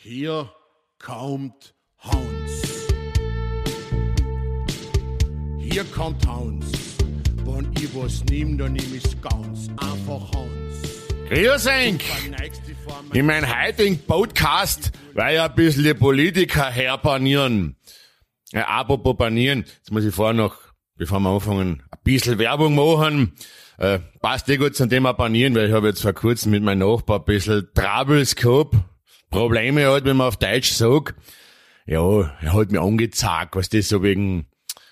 Hier kommt Hans. Hier kommt Hans. Wenn ich was nehm, dann nehm ich's ganz einfach Hans. Grüß euch! In meinem heutigen Podcast weil ja ein bisschen die Politiker herbanieren. Ja, apropos banieren, jetzt muss ich vorher noch, bevor wir anfangen, ein bisschen Werbung machen. Passt gut zum Thema banieren, weil ich habe jetzt vor kurzem mit meinem Nachbar ein bisschen Troubles gehabt. Probleme halt, wenn man auf Deutsch sagt. Ja, er hat mir angezeigt, was das so wegen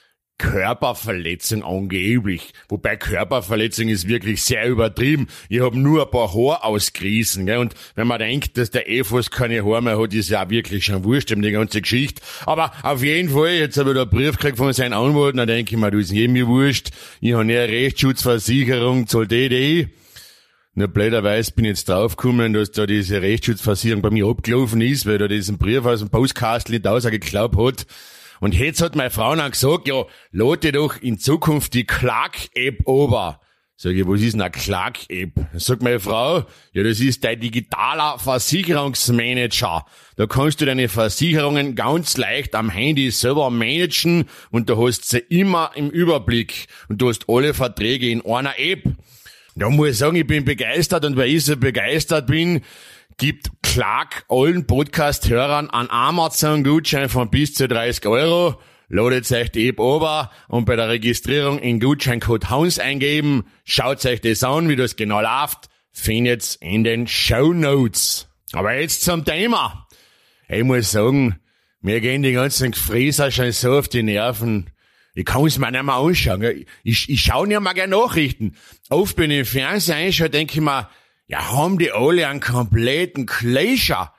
Körperverletzung angeblich. Wobei Körperverletzung ist wirklich sehr übertrieben. Ich habe nur ein paar Haare ausgerissen, gell? Und wenn man denkt, dass der fast keine Haare mehr hat, ist ja auch wirklich schon wurscht, die ganze Geschichte. Aber auf jeden Fall, jetzt habe ich da einen Brief gekriegt von seinem Anwalt, dann denke ich mir, du ist mir wurscht. Ich habe eine Rechtsschutzversicherung, zahlt die. Nur blöderweise bin ich jetzt draufgekommen, dass da diese Rechtsschutzversicherung bei mir abgelaufen ist, weil da diesen Brief aus dem Postkastel nicht rausgeklappt hat. Und jetzt hat meine Frau dann gesagt, ja, lade doch in Zukunft die Clark-App over. Sag ich, was ist denn eine Clark-App? Sagt meine Frau, ja, das ist dein digitaler Versicherungsmanager. Da kannst du deine Versicherungen ganz leicht am Handy selber managen und du hast sie immer im Überblick und du hast alle Verträge in einer App. Da muss ich sagen, ich bin begeistert und weil ich so begeistert bin, gibt Clark allen Podcast-Hörern einen Amazon-Gutschein von bis zu 30 €. Ladet euch die App runter und bei der Registrierung in Gutscheincode Hans eingeben. Schaut euch das an, wie das genau läuft. Findet's in den Shownotes. Aber jetzt zum Thema. Ich muss sagen, mir gehen die ganzen Gefräser schon so auf die Nerven. Ich kann es mir nicht mehr anschauen. Ich schaue nicht mehr gerne Nachrichten. Oft, wenn ich im Fernsehen einschaue, denke ich mir, ja, haben die alle einen kompletten Klescher?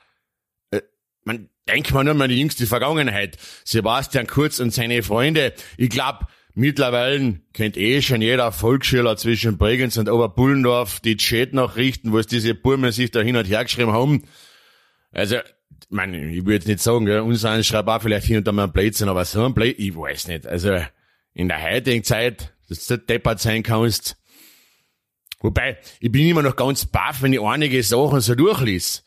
Man denkt mal nur mal an die jüngste Vergangenheit. Sebastian Kurz und seine Freunde. Ich glaube, mittlerweile kennt schon jeder Volksschüler zwischen Bregenz und Oberbullendorf die Chat-Nachrichten, was diese Burmen sich da hin und her geschrieben haben. Also, ich will jetzt nicht sagen, gell, unser eins schreibt auch vielleicht hin und da mal ein Blödsinn, aber so ein Blödsinn, ich weiß nicht. Also, in der heutigen Zeit, dass du deppert sein kannst. Wobei, ich bin immer noch ganz baff, wenn ich einige Sachen so durchlies.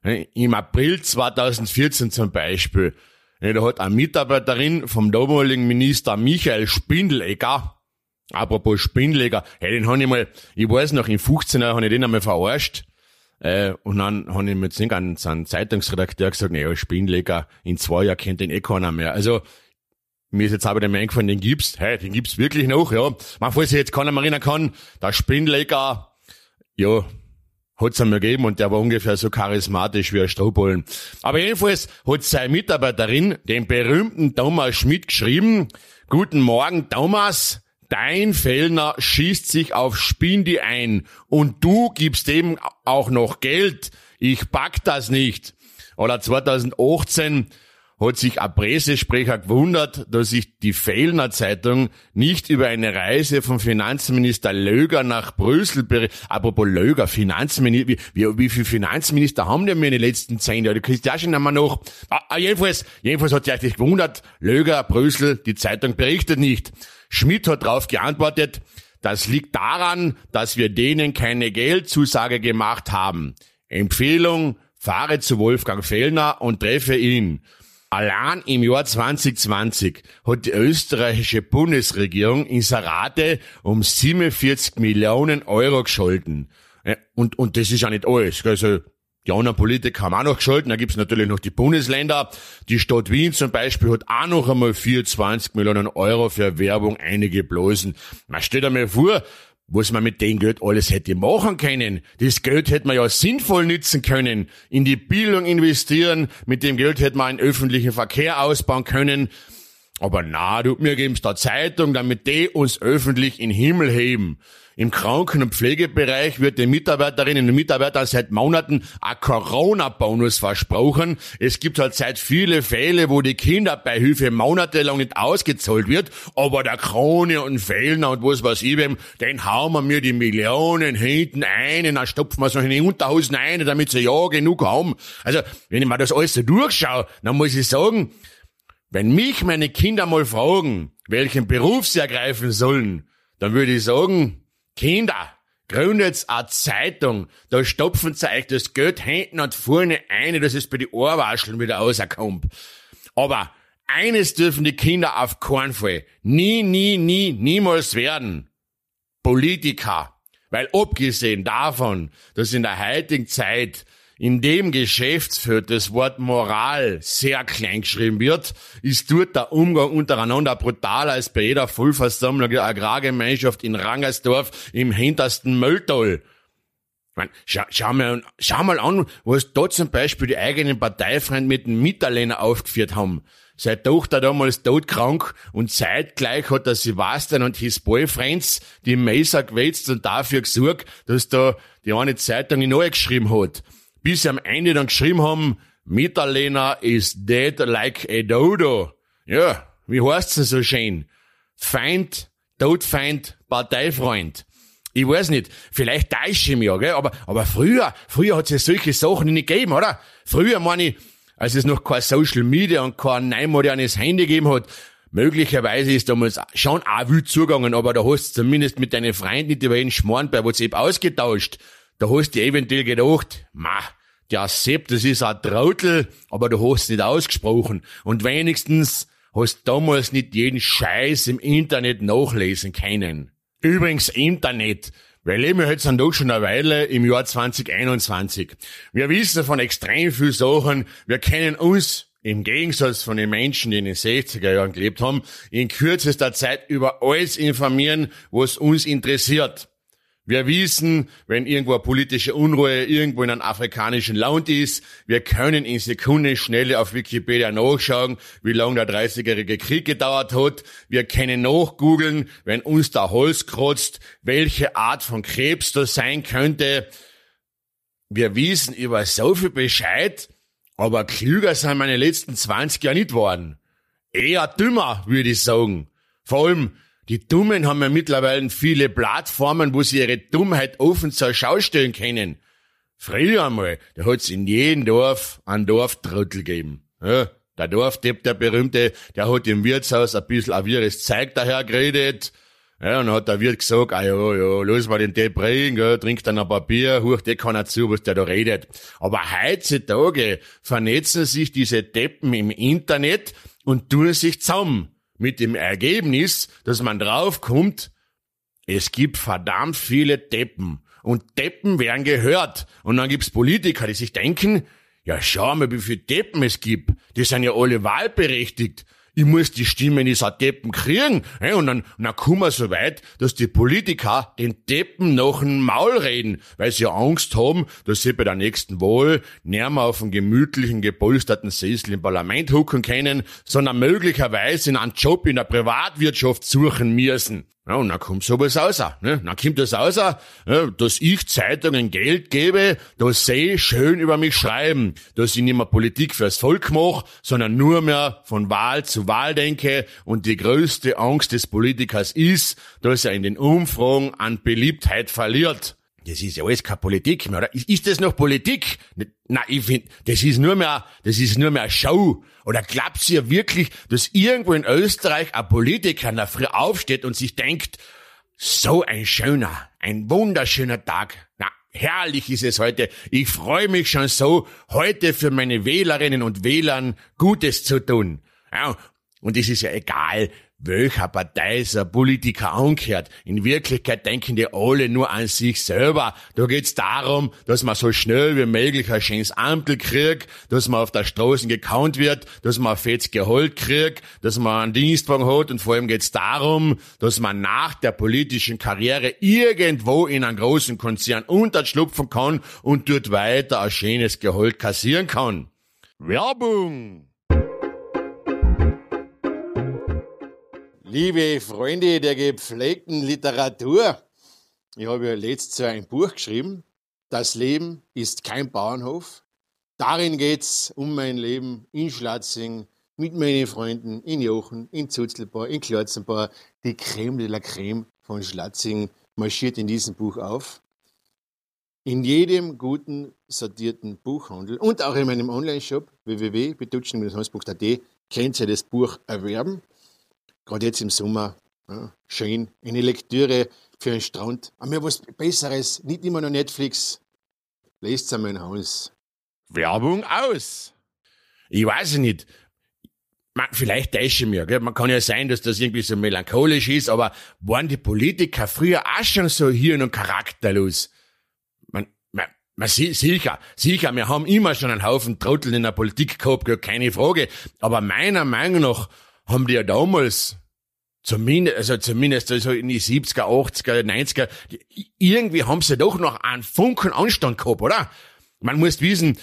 Im April 2014 zum Beispiel, da hat eine Mitarbeiterin vom damaligen Minister Michael Spindelegger, apropos Spindelegger, den habe ich mal, ich weiß noch, in 15 Jahren habe ich den einmal verarscht. Und dann habe ich mir jetzt nicht an so einen Zeitungsredakteur gesagt, naja, Spindelegger, in 2 Jahren kennt den keiner mehr. Also, mir ist jetzt aber der Meinung eingefallen, den gibt's wirklich noch, ja. Man, falls sich jetzt keiner mehr erinnern kann, der Spindelegger, ja, hat's einmal gegeben und der war ungefähr so charismatisch wie ein Strohballen. Aber jedenfalls hat seine Mitarbeiterin den berühmten Thomas Schmidt geschrieben, guten Morgen Thomas, dein Fellner schießt sich auf Spindi ein und du gibst ihm auch noch Geld. Ich pack das nicht. Oder 2018 hat sich ein Pressesprecher gewundert, dass sich die Fellner Zeitung nicht über eine Reise von Finanzminister Löger nach Brüssel berichtet. Apropos Löger, Finanzminister, wie viele Finanzminister haben denn wir in den letzten 10 Jahren? Du kriegst ja schon einmal noch. Jedenfalls hat sich eigentlich gewundert, Löger, Brüssel, die Zeitung berichtet nicht. Schmidt hat darauf geantwortet, das liegt daran, dass wir denen keine Geldzusage gemacht haben. Empfehlung, fahre zu Wolfgang Fellner und treffe ihn. Allein im Jahr 2020 hat die österreichische Bundesregierung Inserate um 47 Millionen € gescholten. Und das ist ja nicht alles. Also, die anderen Politiker haben auch noch gescholten. Da gibt's natürlich noch die Bundesländer. Die Stadt Wien zum Beispiel hat auch noch einmal 24 Millionen € für Werbung eingeblasen. Man stellt einmal vor, was man mit dem Geld alles hätte machen können. Das Geld hätte man ja sinnvoll nützen können, in die Bildung investieren, mit dem Geld hätte man einen öffentlichen Verkehr ausbauen können. Aber na, mir geben's da Zeitung, damit die uns öffentlich in den Himmel heben. Im Kranken- und Pflegebereich wird den Mitarbeiterinnen und Mitarbeitern seit Monaten ein Corona-Bonus versprochen. Es gibt halt seit viele Fälle, wo die Kinderbeihilfe monatelang nicht ausgezahlt wird, aber der Krone und Fellner und was weiß ich wem, den hauen wir mir die Millionen hinten ein, dann stopfen wir es noch in die Unterhosen ein, damit sie ja genug haben. Also, wenn ich mir das alles so durchschaue, dann muss ich sagen, wenn mich meine Kinder mal fragen, welchen Beruf sie ergreifen sollen, dann würde ich sagen, Kinder, gründet eine Zeitung, da stopfen sie euch das Geld hinten und vorne ein, dass es bei den Ohrwascheln wieder rauskommt. Aber eines dürfen die Kinder auf keinen Fall niemals werden. Politiker. Weil abgesehen davon, dass in der heutigen Zeit in dem Geschäftsfeld das Wort Moral sehr klein geschrieben wird, ist dort der Umgang untereinander brutaler als bei jeder Vollversammlung der Agrargemeinschaft in Rangersdorf im hintersten Mölltal. Schau mal an, was da zum Beispiel die eigenen Parteifreunde mit dem Mitterlehner aufgeführt haben. Seine Tochter damals todkrank und zeitgleich hat der Sebastian und his Boyfriends die Messer gewälzt und dafür gesorgt, dass da die eine Zeitung neu geschrieben hat. Bis sie am Ende dann geschrieben haben, Mitterlehner is dead like a dodo. Ja, wie heißt's denn so schön? Feind, Todfeind, Parteifreund. Ich weiß nicht, vielleicht täusche ich mich ja, gell? Aber früher hat's ja solche Sachen nicht gegeben, oder? Früher, meine ich, als es noch kein Social Media und kein neumodernes Handy gegeben hat, möglicherweise ist damals schon auch wild zugegangen, aber da hast du zumindest mit deinen Freunden nicht über jeden Schmarrn bei WhatsApp ausgetauscht. Da hast du eventuell gedacht, der Sepp, das ist ein Trottel, aber du hast nicht ausgesprochen. Und wenigstens hast du damals nicht jeden Scheiß im Internet nachlesen können. Übrigens Internet. Wir leben ja jetzt doch schon eine Weile im Jahr 2021. Wir wissen von extrem viel Sachen. Wir kennen uns, im Gegensatz von den Menschen, die in den 60er Jahren gelebt haben, in kürzester Zeit über alles informieren, was uns interessiert. Wir wissen, wenn irgendwo eine politische Unruhe irgendwo in einem afrikanischen Land ist, wir können in Sekundenschnelle auf Wikipedia nachschauen, wie lange der 30-jährige Krieg gedauert hat. Wir können nachgoogeln, wenn uns der Hals kratzt, welche Art von Krebs das sein könnte. Wir wissen über so viel Bescheid, aber klüger sind meine letzten 20 Jahre nicht worden. Eher dümmer, würde ich sagen. Vor allem, die Dummen haben ja mittlerweile viele Plattformen, wo sie ihre Dummheit offen zur Schau stellen können. Früher einmal, da hat's in jedem Dorf einen Dorftrottel gegeben. Ja, der Dorfdepp, der Berühmte, der hat im Wirtshaus ein bisschen ein wirres Zeug daher geredet. Ja, und dann hat der Wirt gesagt, ja, lass mal den Depp reden, gell, trink dann ein paar Bier, huch, der kann zu, was der da redet. Aber heutzutage vernetzen sich diese Deppen im Internet und tun sich zusammen. Mit dem Ergebnis, dass man draufkommt, es gibt verdammt viele Deppen. Und Deppen werden gehört. Und dann gibt's Politiker, die sich denken, ja schau mal, wie viele Deppen es gibt. Die sind ja alle wahlberechtigt. Ich muss die Stimme dieser Deppen kriegen. Und dann kommen wir so weit, dass die Politiker den Deppen nach dem Maul reden, weil sie Angst haben, dass sie bei der nächsten Wahl nicht mehr auf einem gemütlichen, gepolsterten Sessel im Parlament hucken können, sondern möglicherweise in einen Job in der Privatwirtschaft suchen müssen. Ja, und dann kommt sowas raus. Ne? Dann kommt das raus, dass ich Zeitungen Geld gebe, dass sie schön über mich schreiben, dass ich nicht mehr Politik fürs Volk mache, sondern nur mehr von Wahl zu Wahl denke und die größte Angst des Politikers ist, dass er in den Umfragen an Beliebtheit verliert. Das ist ja alles keine Politik mehr, oder? Ist das noch Politik? Na, ich finde, das ist nur mehr eine Show. Oder glaubt ihr wirklich, dass irgendwo in Österreich ein Politiker in der Früh aufsteht und sich denkt, so ein wunderschöner Tag. Na, herrlich ist es heute. Ich freue mich schon so, heute für meine Wählerinnen und Wählern Gutes zu tun. Ja, und es ist ja egal, welcher Partei so ein Politiker angehört. In Wirklichkeit denken die alle nur an sich selber. Da geht's darum, dass man so schnell wie möglich ein schönes Ampel kriegt, dass man auf der Straße gekannt wird, dass man ein fettes Gehalt kriegt, dass man einen Dienstwagen hat und vor allem geht's darum, dass man nach der politischen Karriere irgendwo in einem großen Konzern unterschlupfen kann und dort weiter ein schönes Gehalt kassieren kann. Werbung! Liebe Freunde der gepflegten Literatur, ich habe ja letztes Jahr ein Buch geschrieben, Das Leben ist kein Bauernhof. Darin geht's um mein Leben in Schlatzing, mit meinen Freunden in Jochen, in Zutzelbau, in Klotzenbau. Die Creme de la Creme von Schlatzing marschiert in diesem Buch auf. In jedem guten, sortierten Buchhandel und auch in meinem Online-Shop www.betutschen-hansbuch.at könnt ihr das Buch erwerben. Gerade jetzt im Sommer, ja, schön, eine Lektüre für einen Strand. Aber mir was Besseres, nicht immer nur Netflix. Lest's einmal in Haus. Werbung aus. Ich weiß nicht. Vielleicht täusche ich mich, gell? Man kann ja sein, dass das irgendwie so melancholisch ist, aber waren die Politiker früher auch schon so hirn- und charakterlos? Sicher, wir haben immer schon einen Haufen Trottel in der Politik gehabt, gell? Keine Frage. Aber meiner Meinung nach haben die ja damals, zumindest so in die 70er, 80er, 90er, irgendwie haben sie doch noch einen Funken Anstand gehabt, oder? Man muss wissen,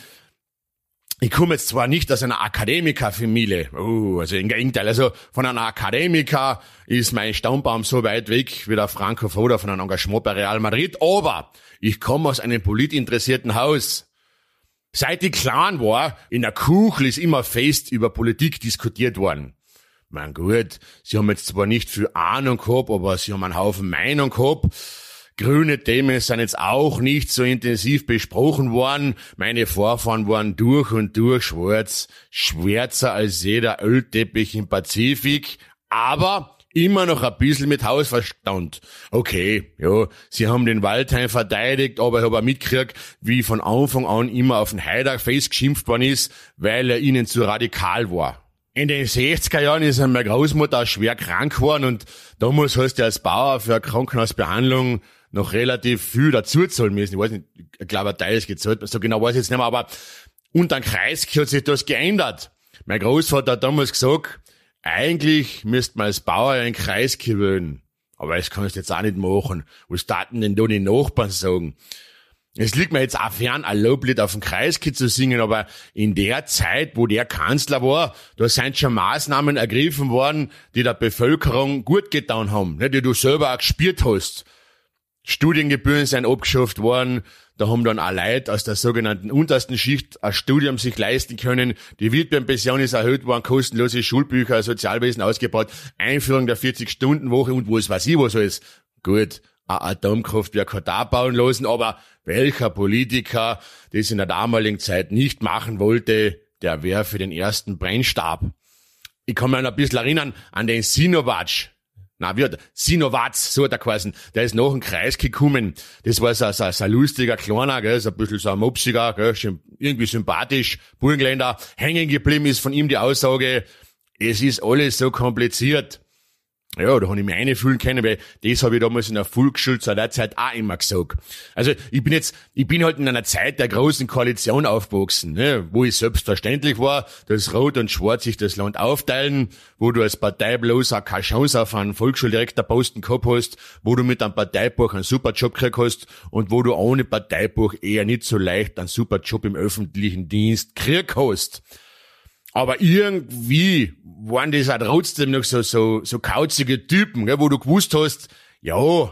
ich komme jetzt zwar nicht aus einer Akademikerfamilie, also im Gegenteil, also von einer Akademiker ist mein Stammbaum so weit weg wie der Franco Foda von einem Engagement bei Real Madrid, aber ich komme aus einem politinteressierten Haus. Seit ich klein war, in der Kuchel ist immer fest über Politik diskutiert worden. Mein Gott, sie haben jetzt zwar nicht viel Ahnung gehabt, aber sie haben einen Haufen Meinung gehabt. Grüne Themen sind jetzt auch nicht so intensiv besprochen worden. Meine Vorfahren waren durch und durch schwarz, schwärzer als jeder Ölteppich im Pazifik, aber immer noch ein bisschen mit Hausverstand. Okay, ja, sie haben den Waldheim verteidigt, aber ich habe auch mitgekriegt, wie von Anfang an immer auf den Haider festgeschimpft worden ist, weil er ihnen zu radikal war. In den 60er Jahren ist meine Großmutter schwer krank geworden und damals hast du als Bauer für eine Krankenhausbehandlung noch relativ viel dazu zahlen müssen. Ich weiß nicht, ich glaube, ein Teil ist gezahlt, so genau weiß ich jetzt nicht mehr, aber unter dem Kreisky hat sich das geändert. Mein Großvater hat damals gesagt, eigentlich müsste man als Bauer einen Kreisky wählen. Aber das kannst du jetzt auch nicht machen. Was taten denn da die Nachbarn sagen? Es liegt mir jetzt auch fern, ein Loblied auf den Kreisky zu singen, aber in der Zeit, wo der Kanzler war, da sind schon Maßnahmen ergriffen worden, die der Bevölkerung gut getan haben, die du selber auch gespürt hast. Studiengebühren sind abgeschafft worden, da haben dann auch Leute aus der sogenannten untersten Schicht ein Studium sich leisten können, die Witwenpension ist erhöht worden, kostenlose Schulbücher, Sozialwesen ausgebaut, Einführung der 40-Stunden-Woche und was weiß ich was alles. Gut, ein Atomkraftwerk hat auch bauen lassen, aber welcher Politiker das in der damaligen Zeit nicht machen wollte, der wäre für den ersten Brennstab. Ich kann mich noch ein bisschen erinnern an den Sinovac, so hat er geheißen. Der ist nach dem Kreis gekommen. Das war so ein lustiger Kleiner, gell, so ein bisschen so ein Mopsiger, gell, irgendwie sympathisch, Burgenländer. Hängen geblieben ist von ihm die Aussage, es ist alles so kompliziert. Ja, da habe ich mich einfühlen können, weil das habe ich damals in der Volksschule zu der Zeit auch immer gesagt. Also ich bin halt in einer Zeit der großen Koalition aufgewachsen, ne, wo es selbstverständlich war, dass Rot und Schwarz sich das Land aufteilen, wo du als Parteibloser keine Chance auf einen Volksschuldirektorposten gehabt hast, wo du mit einem Parteibuch einen super Job gekriegt hast und wo du ohne Parteibuch eher nicht so leicht einen super Job im öffentlichen Dienst gekriegt hast. Aber irgendwie waren das auch trotzdem noch so kauzige Typen, gell, wo du gewusst hast, ja,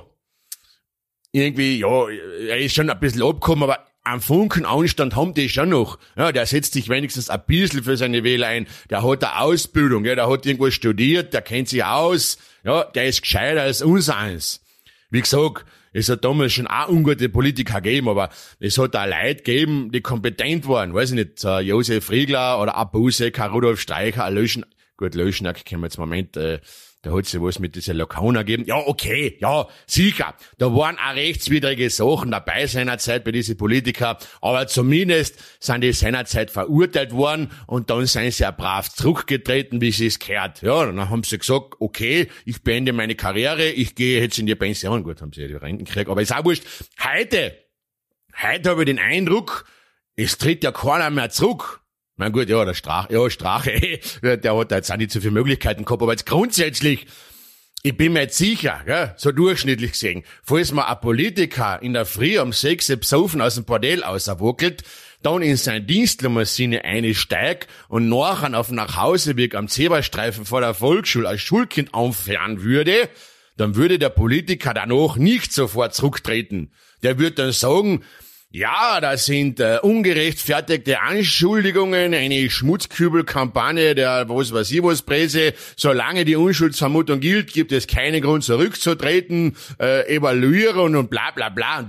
irgendwie, ja, er ist schon ein bisschen abgekommen, aber einen Funken Anstand haben die schon noch. Ja, der setzt sich wenigstens ein bisschen für seine Wähler ein. Der hat eine Ausbildung, gell, der hat irgendwo studiert, der kennt sich aus. Ja, der ist gescheiter als uns eins. Wie gesagt, es hat damals schon auch ungute Politiker gegeben, aber es hat auch Leute gegeben, die kompetent waren. Weiß ich nicht, Josef Riegler oder ein Busek, ein Rudolf Streicher, ein Löschnack, können wir jetzt Moment, da hat sich was mit dieser Lokaner gegeben. Ja, okay, ja, sicher. Da waren auch rechtswidrige Sachen dabei seinerzeit bei diesen Politiker, aber zumindest sind die seinerzeit verurteilt worden und dann sind sie ja brav zurückgetreten, wie sie es gehört. Ja, dann haben sie gesagt, okay, ich beende meine Karriere, ich gehe jetzt in die Pension. Gut, haben sie ja die Renten gekriegt, aber ist auch wurscht. Heute habe ich den Eindruck, es tritt ja keiner mehr zurück. Na gut, ja, Strache, der hat jetzt auch nicht so viele Möglichkeiten gehabt, aber jetzt grundsätzlich, ich bin mir jetzt sicher, gell, so durchschnittlich gesehen, falls man ein Politiker in der Früh um 6 besoffen aus dem Bordell auserwackelt, dann in seine Dienstlimousine einsteigt und nachher auf dem Nachhauseweg am Zebrastreifen vor der Volksschule als Schulkind anfahren würde, dann würde der Politiker danach nicht sofort zurücktreten. Der würde dann sagen, ja, das sind ungerechtfertigte Anschuldigungen, eine Schmutzkübelkampagne der was weiß ich was Presse. Solange die Unschuldsvermutung gilt, gibt es keinen Grund zurückzutreten, evaluieren und bla bla bla.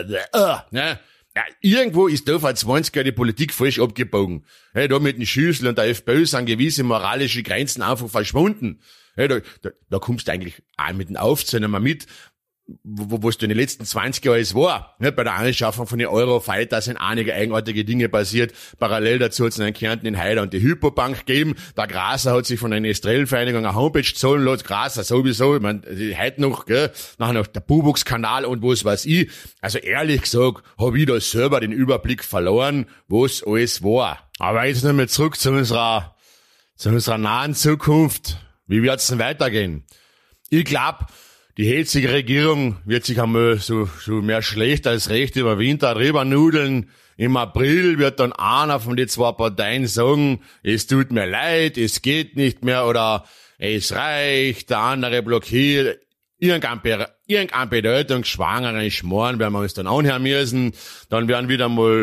Ne? Ja, irgendwo ist da vor 20 Jahren die Politik falsch abgebogen. Hey, da mit dem Schüssel und der FPÖ sind gewisse moralische Grenzen einfach verschwunden. Hey, da kommst du eigentlich auch mit dem Aufzählen mal mit. was du in den letzten 20 Jahren es war. Nicht? Bei der Anschaffung von den Eurofighter sind einige eigenartige Dinge passiert. Parallel dazu hat es in Kärnten den Haider und die Hypobank gegeben. Der Graser hat sich von einer Estrellenvereinigung eine Homepage zahlen lassen. Graser sowieso, ich meine, heute noch, gell, nachher noch der Bubuks-Kanal und was weiß ich. Also ehrlich gesagt, habe ich da selber den Überblick verloren, was alles war. Aber jetzt nochmal zurück zu unserer nahen Zukunft. Wie wird's denn weitergehen? Ich glaube, die jetzige Regierung wird sich einmal so mehr schlecht als recht über Winter drüber nudeln. Im April wird dann einer von den zwei Parteien sagen, es tut mir leid, es geht nicht mehr oder es reicht, der andere blockiert. Irgendein bedeutungsschwangeren Schmarrn werden wir uns dann anhören müssen. Dann werden wir wieder mal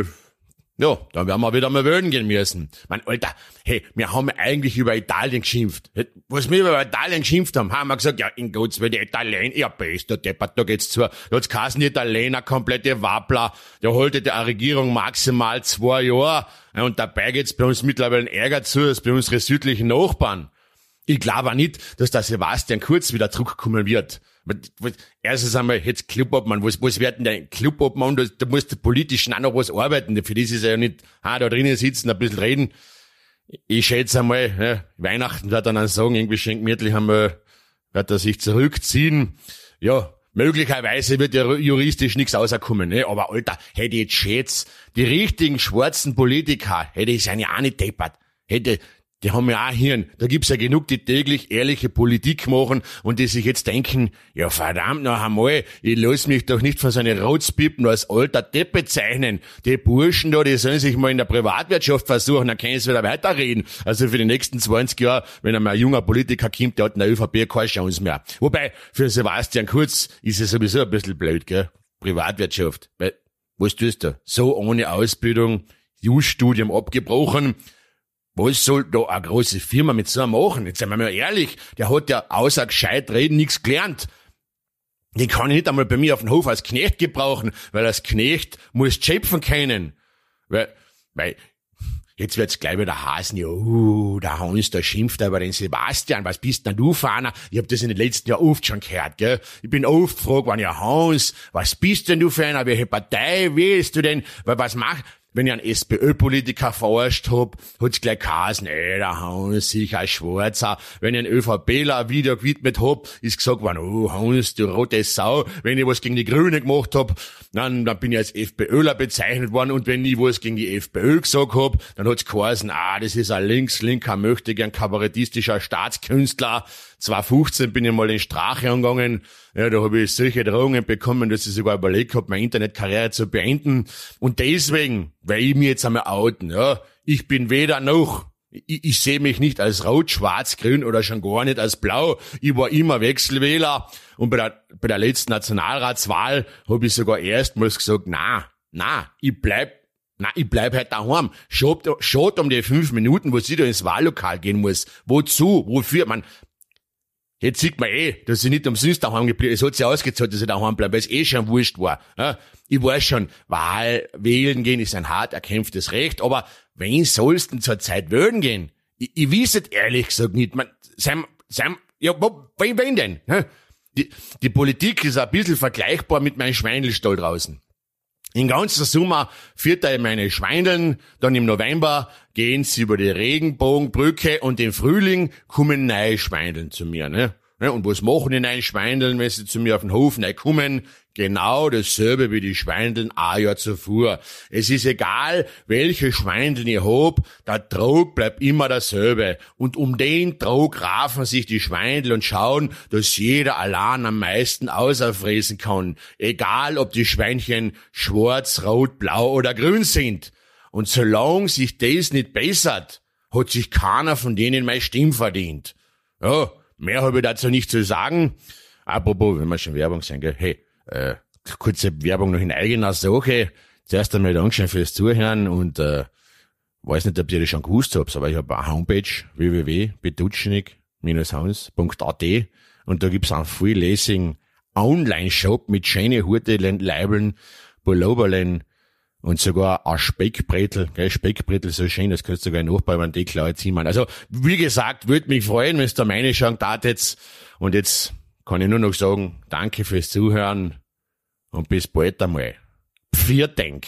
wählen gehen müssen. Mein Alter, hey, wir haben eigentlich über Italien geschimpft. Was wir über Italien geschimpft haben wir gesagt, ja, in Gottes Willen, die Italiener, ja, bester Deppert, da geht's zu. Da hat's geheißen, die Italiener, komplette Wappler. Da holte die Regierung maximal 2 Jahre. Und dabei geht's bei uns mittlerweile Ärger zu, als bei unseren südlichen Nachbarn. Ich glaube auch nicht, dass der Sebastian Kurz wieder zurückkommen wird. Erstens einmal, jetzt Clubobmann, was wird denn der Clubobmann? Da musst du politisch auch noch was arbeiten. Für das ist er ja nicht, da drinnen sitzen, ein bisschen reden. Ich schätze einmal, ja, Weihnachten wird er dann sagen, irgendwie schenkt gemütlich einmal, wird er sich zurückziehen. Ja, möglicherweise wird ja juristisch nichts rauskommen, ne? Aber Alter, hätte ich jetzt schätzt, die richtigen schwarzen Politiker, die sind ja auch nicht deppert. Die haben ja auch Hirn. Da gibt's ja genug, die täglich ehrliche Politik machen und die sich jetzt denken, ja verdammt noch einmal, ich lass mich doch nicht von so einer Rotspippen als alter Depp bezeichnen. Die Burschen da, die sollen sich mal in der Privatwirtschaft versuchen, dann können sie wieder weiterreden. Also für die nächsten 20 Jahre, wenn einmal ein junger Politiker kommt, der hat in der ÖVP keine Chance mehr. Wobei, für Sebastian Kurz ist es sowieso ein bisschen blöd, gell? Privatwirtschaft. Weil, was tust du? So ohne Ausbildung, Just-Studium abgebrochen. Was soll da eine große Firma mit so einem machen? Jetzt seien wir mal ehrlich, der hat ja außer gescheit reden nichts gelernt. Den kann ich nicht einmal bei mir auf dem Hof als Knecht gebrauchen, weil als Knecht muss schöpfen können. Weil, jetzt wird's gleich wieder Hasen, ja, der Hans, der schimpft über den Sebastian, was bist denn du für einer? Ich hab das in den letzten Jahren oft schon gehört, gell? Ich bin oft gefragt worden, ja Hans, was bist denn du für einer? Welche Partei wählst du denn? Weil was macht? Wenn ich einen SPÖ-Politiker verarscht hab, hat's gleich geheißen, der Hans, ich als Schwarzer. Wenn ich einen ÖVPler ein Video gewidmet hab, ist gesagt worden, oh Hans, du rote Sau. Wenn ich was gegen die Grüne gemacht hab, dann bin ich als FPÖler bezeichnet worden. Und wenn ich was gegen die FPÖ gesagt hab, dann hat's geheißen, das ist ein linker, möchte gern kabarettistischer Staatskünstler. 2015 bin ich mal in Strache angegangen. Ja, da habe ich solche Drohungen bekommen, dass ich sogar überlegt habe, meine Internetkarriere zu beenden. Und deswegen, weil ich mir jetzt einmal outen, ja, ich bin weder noch, ich sehe mich nicht als rot, schwarz, grün oder schon gar nicht als blau. Ich war immer Wechselwähler. Und bei der letzten Nationalratswahl habe ich sogar erstmals gesagt, ich bleib halt daheim. Schade um die 5 Minuten, wo ich da ins Wahllokal gehen muss. Wozu? Wofür? Jetzt sieht man dass ich nicht umsonst daheim geblieben bin. Es hat sich ausgezahlt, dass ich daheim bleibe, weil es schon wurscht war. Ja, ich weiß schon, wählen gehen ist ein hart erkämpftes Recht, aber wen sollst denn zur Zeit wählen gehen? Ich weiß es ehrlich gesagt nicht. Wen denn? Ja? Die Politik ist ein bisschen vergleichbar mit meinem Schweinelstall draußen. In ganzer Sommer führt er meine Schweineln, dann im November gehen sie über die Regenbogenbrücke und im Frühling kommen neue Schweineln zu mir, ne? Und was machen die neuen Schweineln, wenn sie zu mir auf den Hof kommen? Genau dasselbe wie die Schweineln ein Jahr zuvor. Es ist egal, welche Schweineln ich hab, der Trog bleibt immer derselbe. Und um den Trog raffen sich die Schweineln und schauen, dass jeder allein am meisten auserfräsen kann. Egal, ob die Schweinchen schwarz, rot, blau oder grün sind. Und solange sich das nicht bessert, hat sich keiner von denen meine Stimme verdient. Ja, mehr habe ich dazu nicht zu sagen. Apropos, wenn wir schon Werbung sehen, gell? Hey, kurze Werbung noch in eigener Sache. Zuerst einmal Dankeschön fürs Zuhören und weiß nicht, ob ihr das schon gewusst habt, aber ich habe eine Homepage www.betutschnig-hans.at und da gibt's einen Free-Lessing Online-Shop mit schönen Hurteln, Leibeln, Pulloverlen und sogar ein Speckbrettel, gell, Speckbrettel so schön, das kannst du sogar nachbauen, wenn die klar ziehen. Also, wie gesagt, würde mich freuen, wenn es da meine schauen datet. Und jetzt kann ich nur noch sagen, danke fürs Zuhören und bis bald einmal. Pfirdenk.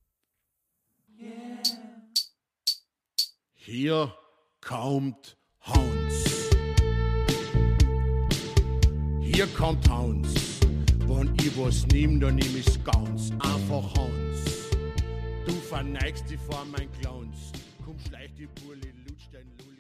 Hier kommt Hans. Hier kommt Hans. Wenn ich was nehm, dann nehm ich's ganz einfach Hans. Du verneigst dich vor mein Glanz. Komm, schleich die Burli, lutsch dein Lulli.